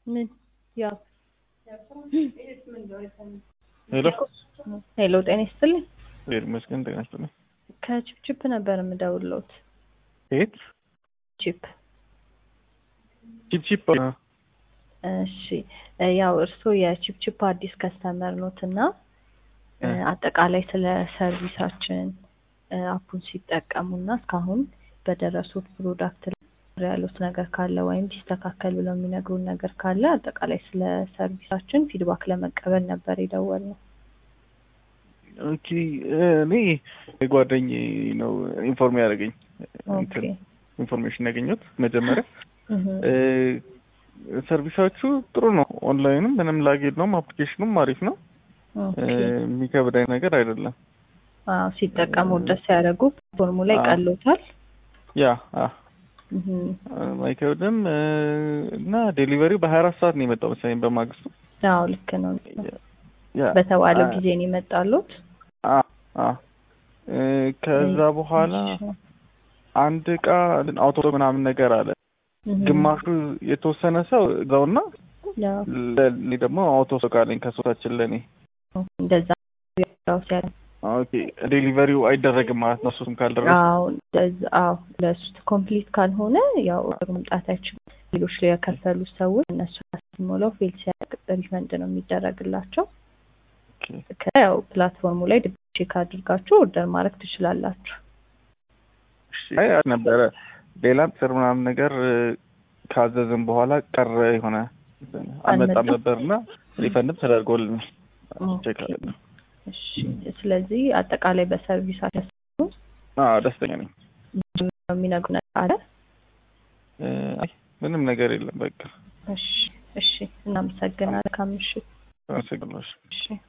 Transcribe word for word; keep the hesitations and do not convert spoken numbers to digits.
ምን ያው ሄሎ ሄሎ ጤና ይስጥልኝ። ሄሎ መስገን ጤና ይስጥልኝ። ከቺፕ ነበር የምደውልዎት። ኤት ቺፕ ቺፕ ቺፕ እሺ፣ ያው እርስዎ የቺፕ ቺፕ አዲስ ከስተመር ኖትና አጠቃላይ ስለ ሰርቪሳችን አፑን ሲጠቀሙና እስካሁን በደረሱት ፕሮዳክት ላይ ያሉት ነገር ካለ ወይም ሲስተካከል ብለው የሚነግሩን ነገር ካለ አጠቃላይ ስለ ሰርቪሳችን ፊድባክ ለመቀበል ነበር የደወልነው። ኦኬ እኔ ጓደኛዬ ነው ኢንፎርም ያደረገኝ። ኦኬ ኢንፎርሜሽን ያገኘሁት መጀመሪያ ሰርቪሳችሁ ጥሩ ነው። ኦንላይንም ምንም ላግ የለውም። አፕሊኬሽኑም አሪፍ ነው። የሚከብዳኝ ነገር አይደለም። አዎ ሲጠቀሙ ደስ ያደርጉ ፎርሙ ላይ ቀሎታል። ያ አዎ ማይከብድም እና ዴሊቨሪው በሀያ አራት ሰዓት ነው የመጣው መሰለኝ በማግስቱ። አዎ ልክ ነው። በተባለው ጊዜ ነው የመጣሉት። አዎ አዎ ከዛ በኋላ አንድ እቃ አውቶ ምናምን ነገር አለ። ግማሹ የተወሰነ ሰው እዛውና ለኔ ደግሞ አውቶ ሰው ካለኝ ከሶታችን ለኔ እንደዛ ያው ሲያለ ኦኬ ዴሊቨሪው አይደረግም ማለት ነው። እሱም ካልደረሰ አዎ እንደዛ አዎ ለሱ ኮምፕሊት ካልሆነ ያው መምጣታችን ሌሎች ላይ ያከፈሉ ሰዎች እነሱ አስሞላው ፌል ሲያደርግ ሪፈንድ ነው የሚደረግላቸው። ኦኬ ከያው ፕላትፎርሙ ላይ ቼክ አድርጋችሁ ኦርደር ማድረግ ትችላላችሁ። እሺ አይ ነበረ ሌላም ስር ምናምን ነገር ካዘዝን በኋላ ቀረ የሆነ አልመጣም ነበርና ሪፈንድም ተደርጎልናል። ቼክ አድርገን እሺ ስለዚህ አጠቃላይ በሰርቪሳችሁ አዎ ደስተኛ ነኝ። የሚነግሩ ነገር አለ? አይ ምንም ነገር የለም በቃ። እሺ እሺ እናመሰግናለን። ካምሽ አመሰግናለሁ። እሺ